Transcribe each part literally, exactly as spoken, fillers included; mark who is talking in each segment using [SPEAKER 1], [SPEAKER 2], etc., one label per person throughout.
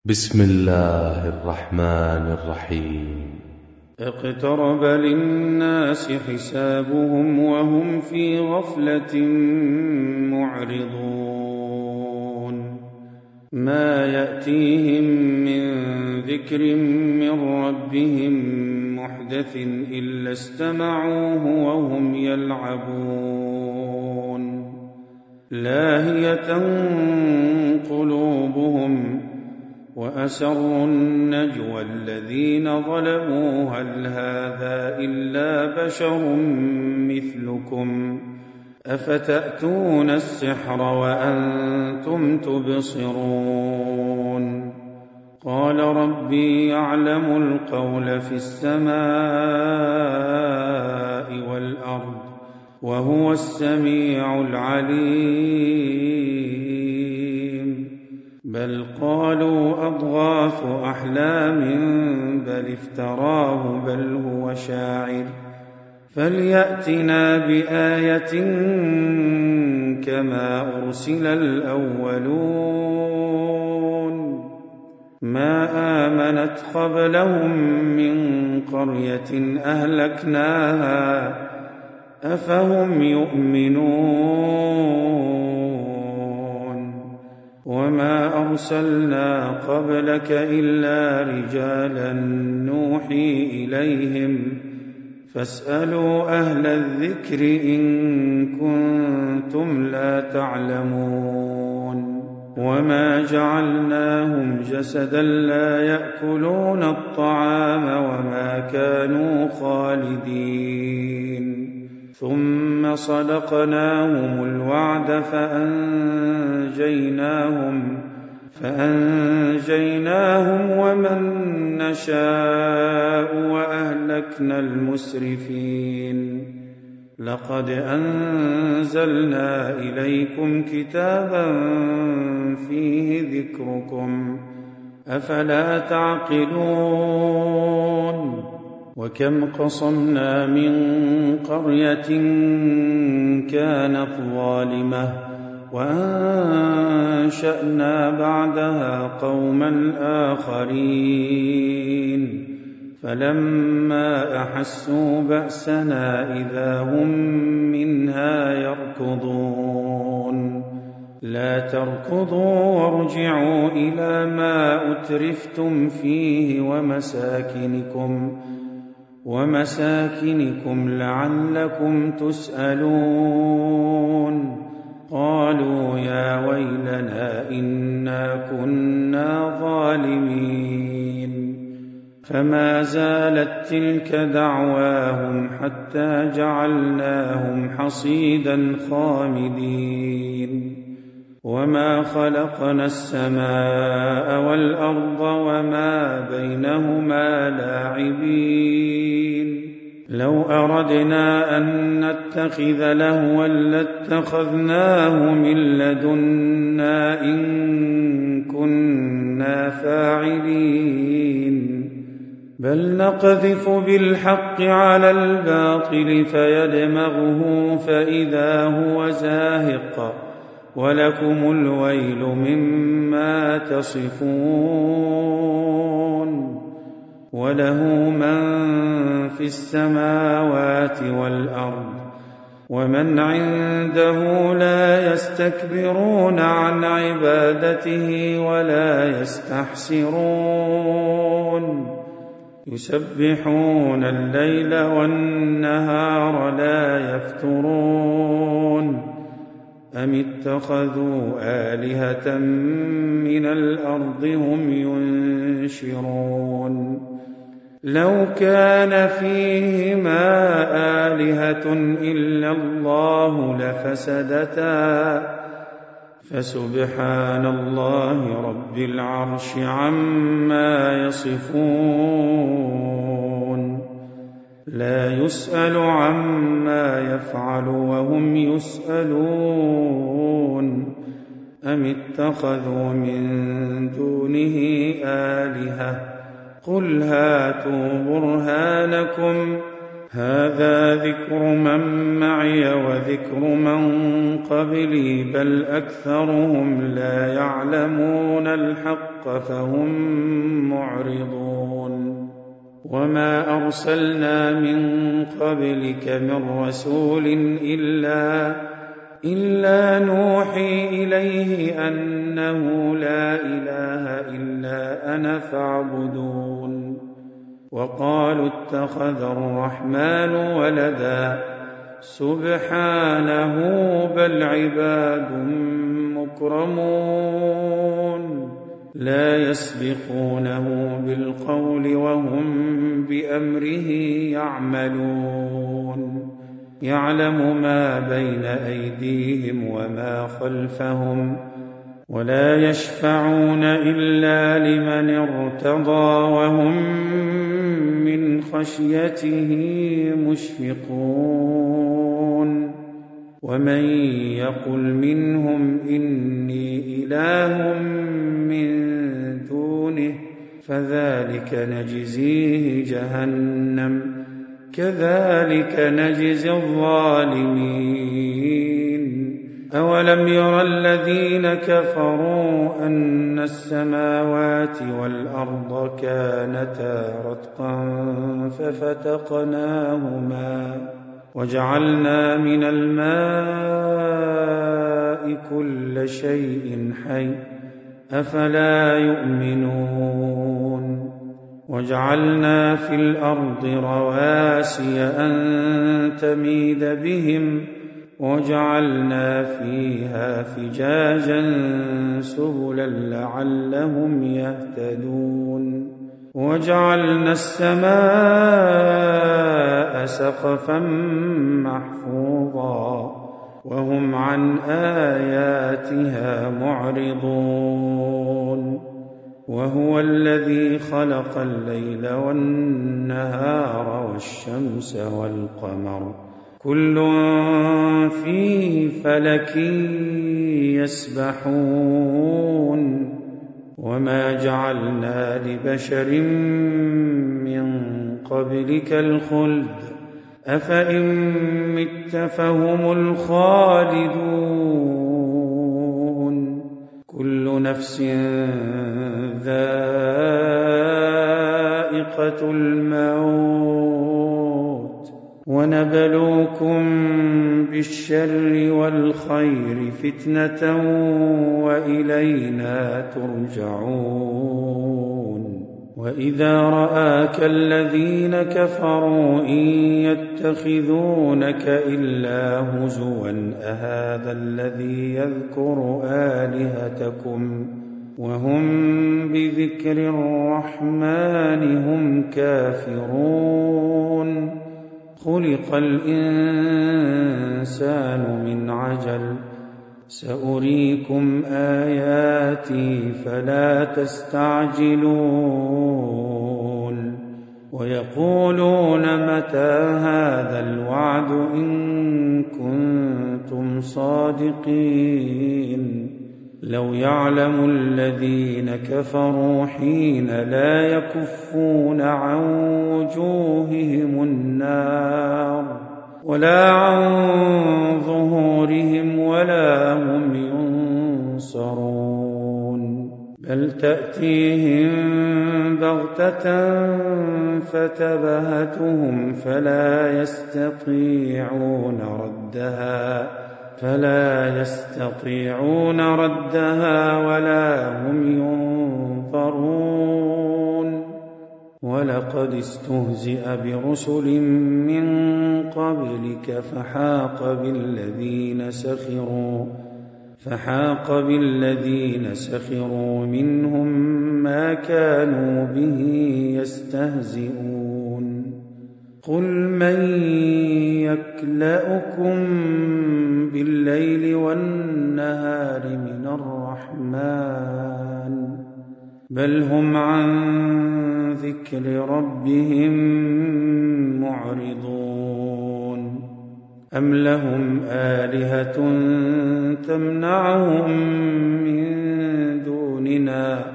[SPEAKER 1] بسم الله الرحمن الرحيم.
[SPEAKER 2] اقترب للناس حسابهم وهم في غفلة معرضون ما يأتيهم من ذكر من ربهم محدث إلا استمعوه وهم يلعبون لاهية قلوبهم وأسروا النجوى الذين ظلموا هل هذا إلا بشر مثلكم أفتأتون السحر وأنتم تبصرون قال ربي يعلم القول في السماء والأرض وهو السميع العليم بل قالوا أضغاث أحلام بل افتراه بل هو شاعر فليأتنا بآية كما أرسل الأولون ما آمنت قبلهم من قرية أهلكناها أفهم يؤمنون وما أرسلنا قبلك إلا رجالا نوحي إليهم فاسألوا أهل الذكر إن كنتم لا تعلمون وما جعلناهم جسدا لا يأكلون الطعام وما كانوا خالدين ثم صدقناهم الوعد فأنجيناهم فأنجيناهم ومن نشاء وأهلكنا المسرفين لقد أنزلنا إليكم كتابا فيه ذكركم أفلا تعقلون وكم قصمنا من قرية كانت ظالمة وأنشأنا بعدها قوما آخرين فلما أحسوا بأسنا إذا هم منها يركضون لا تركضوا وارجعوا إلى ما أترفتم فيه ومساكنكم ومساكنكم لعلكم تسألون قالوا يا ويلنا إنا كنا ظالمين فما زالت تلك دعواهم حتى جعلناهم حصيدا خامدين وما خلقنا السماء والأرض وما بينهما لاعبين لو أردنا أن نتخذ لهوا لاتخذناه من لدنا إن كنا فاعلين بل نقذف بالحق على الباطل فيدمغه فإذا هو زاهق ولكم الويل مما تصفون وله من في السماوات والأرض ومن عنده لا يستكبرون عن عبادته ولا يستحسرون يسبحون الليل والنهار لا يفترون أم اتخذوا آلهة من الأرض هم ينشرون لو كان فيهما آلهة إلا الله لفسدتا فسبحان الله رب العرش عما يصفون لا يسأل عما يفعل وهم يسألون أم اتخذوا من دونه آلهة قل هاتوا برهانكم هذا ذكر من معي وذكر من قبلي بل أكثرهم لا يعلمون الحق فهم معرضون وما أرسلنا من قبلك من رسول إلا, إلا نوحي إليه أنه لا إله إلا أنا فاعبدون وقالوا اتخذ الرحمن ولدا سبحانه بل عباد مكرمون لا يسبقونه بالقول وهم بأمره يعملون يعلم ما بين أيديهم وما خلفهم ولا يشفعون إلا لمن ارتضى وهم من خشيته مشفقون ومن يقل منهم إني إله من دونه فذلك نجزيه جهنم كذلك نجزي الظالمين أولم ير الذين كفروا أن السماوات والأرض كانتا رتقا ففتقناهما وجعلنا من الماء كل شيء حي أفلا يؤمنون وجعلنا في الأرض رواسي أن تميد بهم وجعلنا فيها فجاجا سبلا لعلهم يهتدون وجعلنا السماء سقفا محفوظا وهم عن آياتها معرضون وهو الذي خلق الليل والنهار والشمس والقمر كل في فلك يسبحون وما جعلنا لبشر من قبلك الخلد أفإن مت فهم الخالدون كل نفس ذائقة الموت ونبلوكم بالشر والخير فتنة وإلينا ترجعون وإذا رآك الذين كفروا إن يتخذونك إلا هزوا أهذا الذي يذكر آلهتكم وهم بذكر الرحمن هم كافرون خلق الإنسان من عجل سأريكم آياتي فلا تستعجلون ويقولون متى هذا الوعد إن كنتم صادقين لو يعلم الذين كفروا حين لا يكفون عن وجوههم النار ولا عن ظهورهم ولا هم ينصرون بل تأتيهم بغتة فتبهتهم فلا يستطيعون ردها فلا يستطيعون ردها ولا هم ينظرون ولقد استهزئ برسل من قبلك فحاق بالذين سخروا فحاق بالذين سخروا منهم ما كانوا به يستهزئون قل من يكلأكم بالليل والنهار من الرحمن بل هم عن ذكر ربهم معرضون أم لهم آلهة تمنعهم من دوننا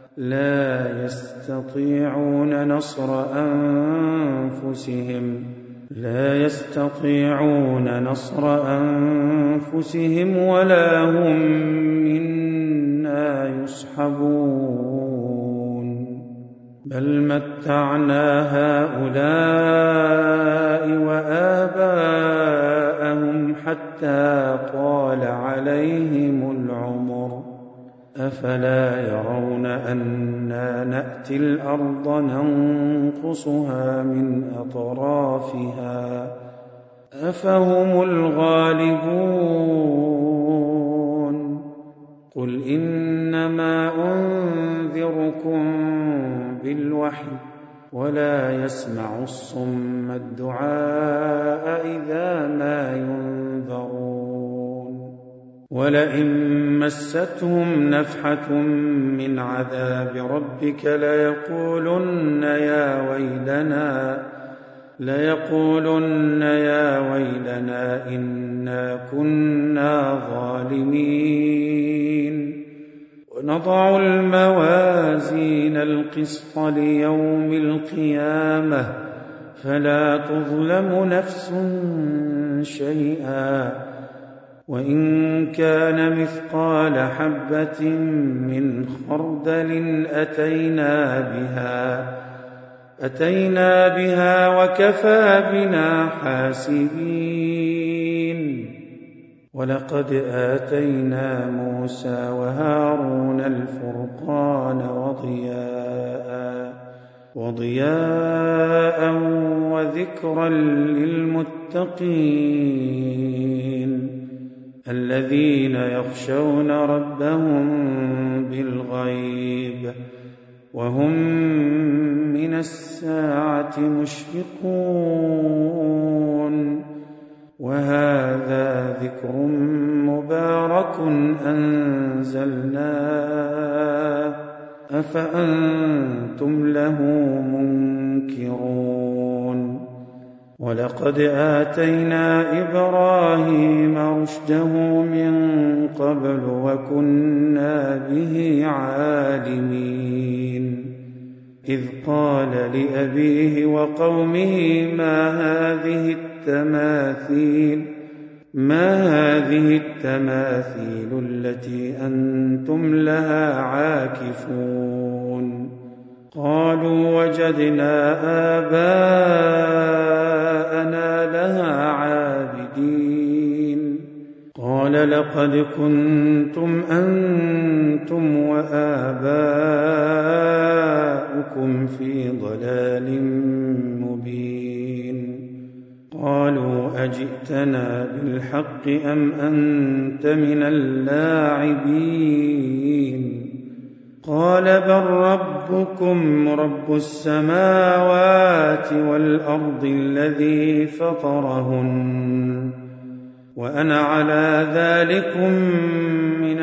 [SPEAKER 2] لا يستطيعون نصر أنفسهم لا يستطيعون نصر أنفسهم ولا هم منا يصحبون بل متعنا هؤلاء وآباءهم حتى طال عليهم العمر أفلا يرون أنا نأتي الأرض ننقصها من أطرافها أفهم الغالبون قل إنما أنذركم بالوحي ولا يسمع الصم الدعاء إذا ما ينذرون ولئن مستهم نفحة من عذاب ربك ليقولن يا ويلنا ليقولن يا ويلنا إنا كنا ظالمين ونضع الموازين القسط ليوم القيامة فلا تظلم نفس شيئا وإن كان مثقال حبة من خردل أتينا بها أتينا بها وكفى بنا حاسبين ولقد آتينا موسى وهارون الفرقان وضياء وضياء وذكرا للمتقين الذين يخشون ربهم بالغيب وهم من الساعة مشفقون وهذا ذكر مبارك أنزلناه أفأنتم له منكرون ولقد آتينا إبراهيم رشده من قبل وكنا به عالمين إذ قال لأبيه وقومه ما هذه التماثيل ما هذه التماثيل التي أنتم لها عاكفون قالوا وجدنا آباءنا لها عابدين قال لقد كنتم أنتم وآباؤكم في ضلال مبين قالوا أجئتنا بالحق أم أنت من اللاعبين قال بل ربكم رب السماوات والأرض الذي فطرهن وأنا على ذلكم من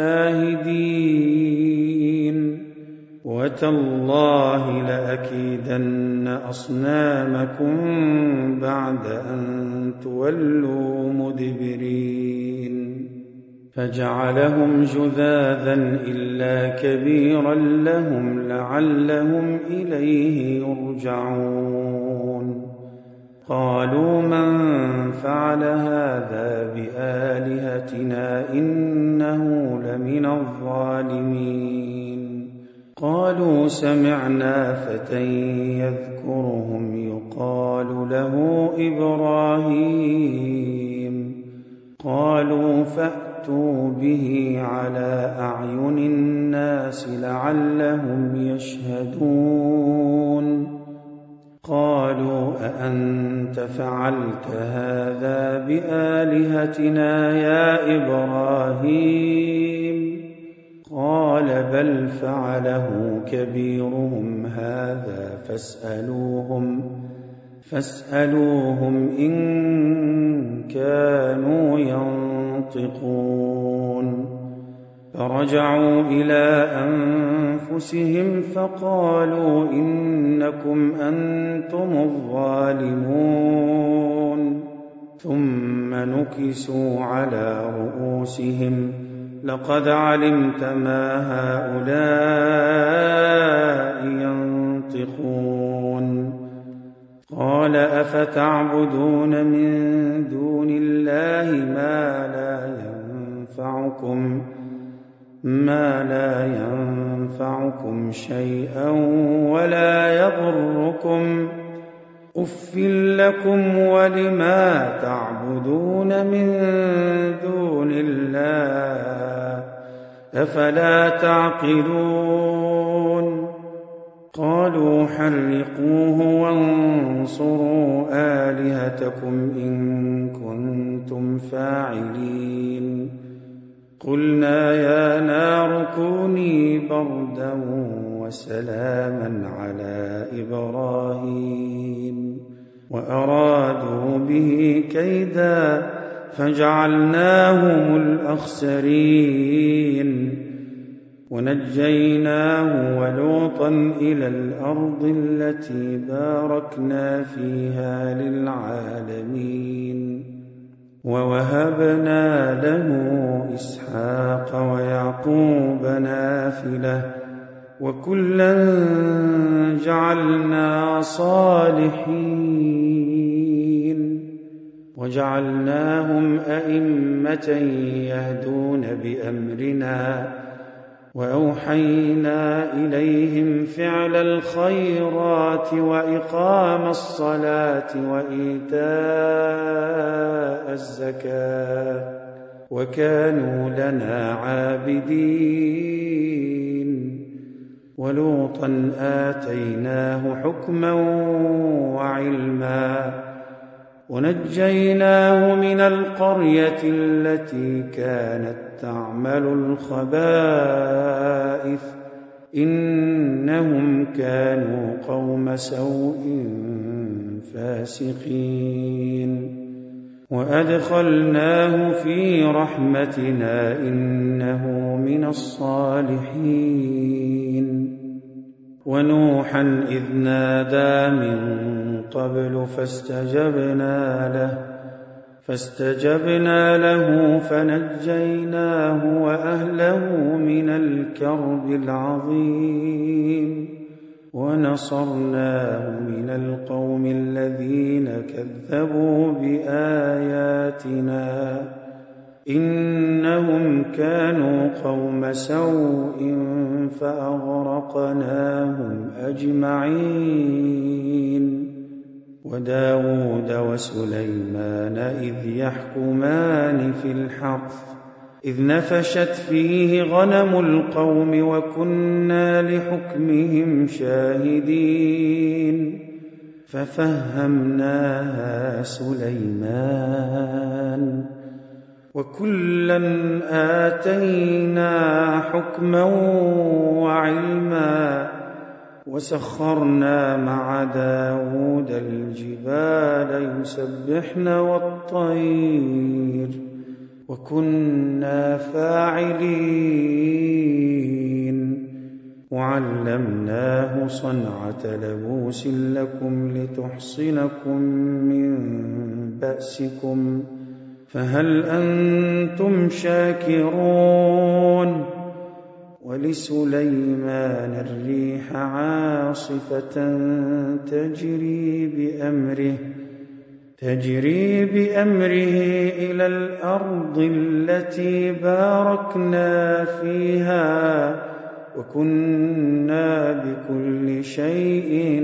[SPEAKER 2] الشاهدين وتالله لأكيدن أصنامكم بعد أن تولوا مدبرين فجعلهم جذاذا إلا كبيرا لهم لعلهم إليه يرجعون قالوا من فعل هذا بآلهتنا إنه لمن الظالمين قالوا سمعنا فتى يذكرهم يقال له إبراهيم قالوا فأتوا به على أعين الناس لعلهم يشهدون قالوا أأنت فعلت هذا بآلهتنا يا إبراهيم قال بل فعله كبيرهم هذا فاسألوهم فاسألوهم إن كانوا ينطقون فرجعوا إلى أنفسهم فقالوا إنكم أنتم الظالمون ثم نكسوا على رؤوسهم لقد علمت ما هؤلاء ينطقون قال أف أفتعبدون من دون الله ما لا ينفعكم ما لا ينفعكم شيئا ولا يضركم أف لكم ولما تعبدون من دون الله أفلا تعقلون قالوا حرقوه وانصروا آلهتكم إن كنتم فاعلين قلنا يا نار كوني بردا وسلاما على إبراهيم وأرادوا به كيدا فجعلناهم الأخسرين ونجيناه ولوطا إلى الأرض التي باركنا فيها للعالمين ووهبنا له إسحاق ويعقوب نافلة وكلا جعلنا صالحين وجعلناهم أئمة يهدون بأمرنا وأوحينا إليهم فعل الخيرات وإقام الصلاة وإيتاء الزكاة وكانوا لنا عابدين ولوطا آتيناه حكما وعلما ونجيناه من القرية التي كانت تعمل الخبائث إنهم كانوا قوم سوء فاسقين وأدخلناه في رحمتنا إنه من الصالحين ونوحا إذ نادى من قبل فاستجبنا له فاستجبنا له فنجيناه وأهله من الكرب العظيم ونصرناه من القوم الذين كذبوا بآياتنا إنهم كانوا قوم سوء فأغرقناهم أجمعين وداود وسليمان إذ يحكمان في الحرث إذ نفشت فيه غنم القوم وكنا لحكمهم شاهدين ففهمناها سليمان وكلا آتينا حكما وعلما وسخرنا مع داود الجبال يسبحن والطير وكنا فاعلين وعلمناه صنعة لبوس لكم لتحصنكم من بأسكم فهل أنتم شاكرون ولسليمان الريح عاصفة تجري بأمره تجري بأمره إلى الأرض التي باركنا فيها وكنا بكل شيء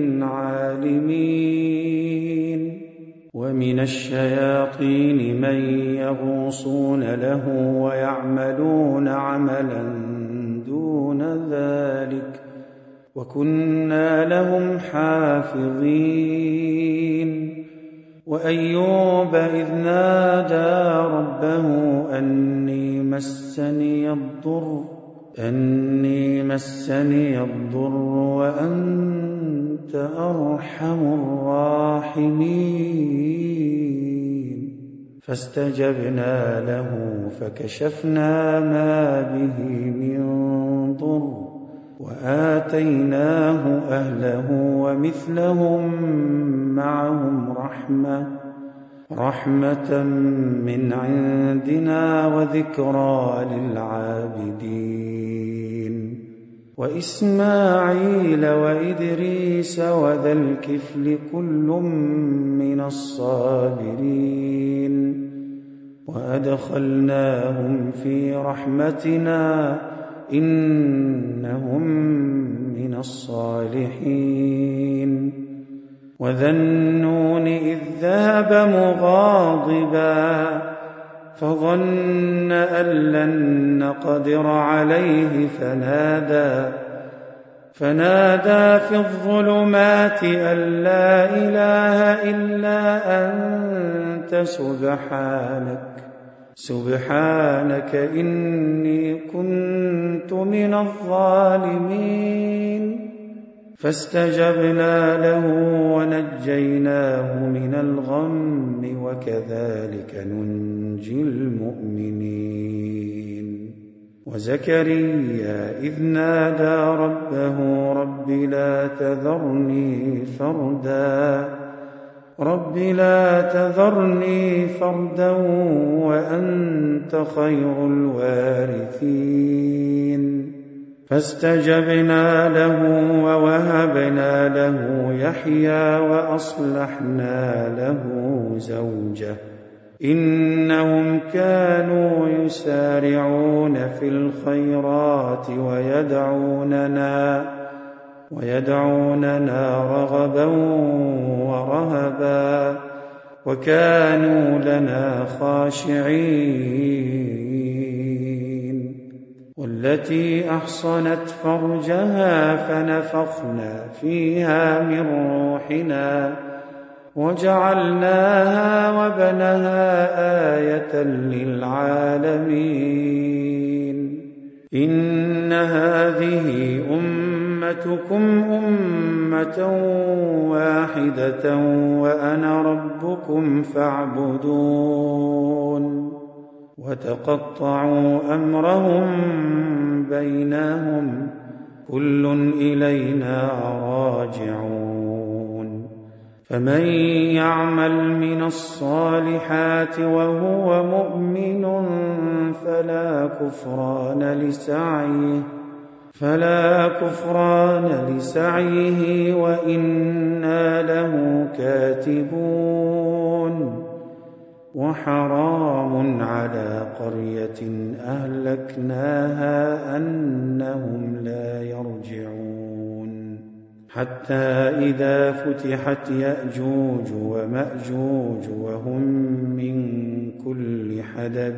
[SPEAKER 2] عالمين ومن الشياطين من يغوصون له ويعملون عملا دون ذلك وكنا لهم حافظين وأيوب إذ نادى ربه أني مسني الضر أني مسني الضر وأنت أرحم الراحمين فاستجبنا له فكشفنا ما به من ضر وآتيناه أهله ومثلهم معهم رحمة رحمة من عندنا وذكرى للعابدين وإسماعيل وإدريس وذا الكفل كل من الصابرين وأدخلناهم في رحمتنا إنهم من الصالحين وذا النون إذ ذهب مغاضبا فظن أن لن نقدر عليه فنادى فنادى في الظلمات أن لا إله إلا أنت سبحانك سبحانك إني كنت من الظالمين فاستجبنا له ونجيناه من الغم وكذلك ننجي المؤمنين وزكريا إذ نادى ربه رب لا تذرني فردا رب لا تذرني فردا وأنت خير الوارثين فاستجبنا له ووهبنا له يحيى وأصلحنا له زوجه إنهم كانوا يسارعون في الخيرات ويدعوننا ويدعوننا رغبا ورهبا وكانوا لنا خاشعين والتي أحصنت فرجها فنفخنا فيها من روحنا وجعلناها وبنها آية للعالمين إن هذه أمتكم أمة واحدة وأنا ربكم فاعبدون وتقطعوا أمرهم بينهم كل إلينا راجعون فمن يعمل من الصالحات وهو مؤمن فلا كفران لسعيه فلا كفران لسعيه وإنا له كاتبون وحرام على قرية أهلكناها أنهم لا يرجعون حتى إذا فتحت يأجوج ومأجوج وهم من كل حدب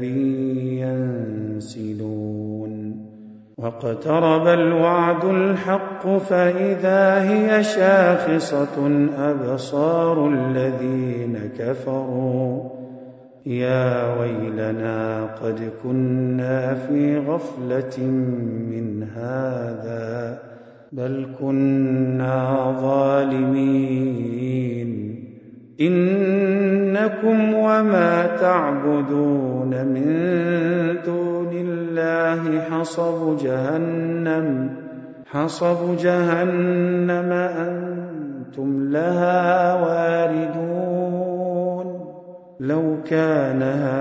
[SPEAKER 2] ينسلون واقترب الوعد الحق فإذا هي شاخصة أبصار الذين كفروا يا ويلنا قد كنا في غفلة من هذا بل كنا ظالمين إنكم وما تعبدون من دون الله حصب جهنم حصب جهنم أنتم لها واردون لو كان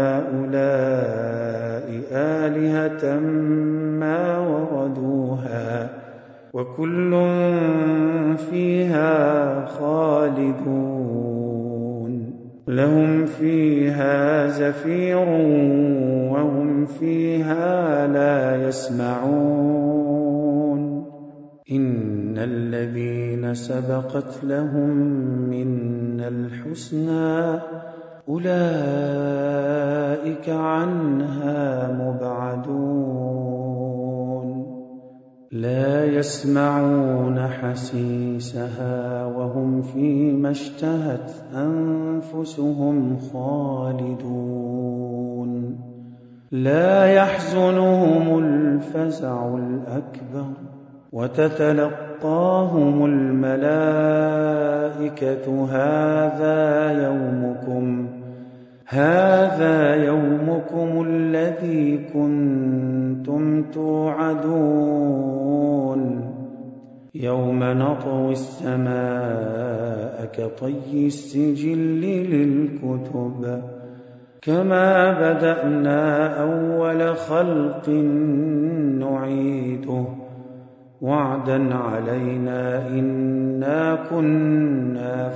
[SPEAKER 2] هؤلاء آلهة ما وردوها وكل فيها خالدون لهم فيها زفير وهم فيها لا يسمعون إن الذين سبقت لهم منا الحسنى أولئك عنها مبعدون لا يسمعون حسيسها وهم فيما اشتهت أنفسهم خالدون لا يحزنهم الفزع الأكبر وتتلقاهم الملائكة هذا يومكم هذا يومكم الذي كنتم توعدون يوم نطوي السماء كطي السجل للكتب كما بدأنا أول خلق نعيده وعدا علينا إنا كنا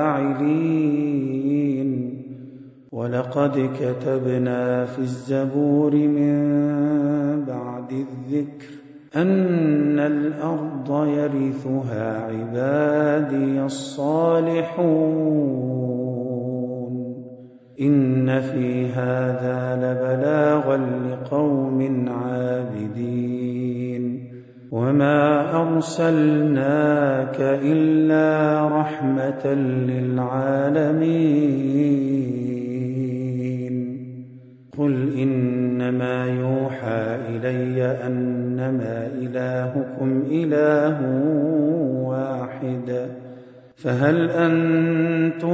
[SPEAKER 2] فاعلين ولقد كتبنا في الزبور من بعد الذكر أن الأرض يرثها عبادي الصالحون إن في هذا لبلاغا لقوم عابدين وما أرسلناك إلا رحمة للعالمين قل إنما يوحى إلي أنما إلهكم إله واحد فهل أنتم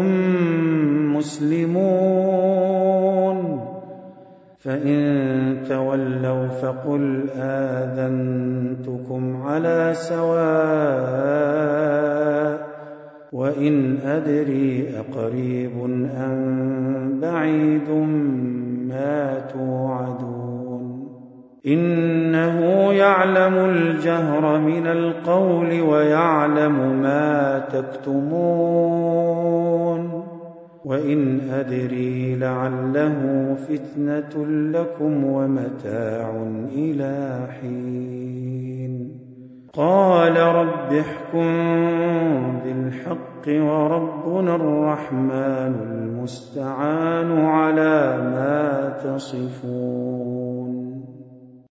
[SPEAKER 2] مسلمون فإن تولوا فقل آذنتكم على سواء وإن أدري أقريب أم بعيد ما توعدون إنه يعلم الجهر من القول ويعلم ما تكتمون وإن أدري لعله فتنة لكم ومتاع إلى حين قال رب احكم بالحق وربنا الرحمن المستعان على ما تصفون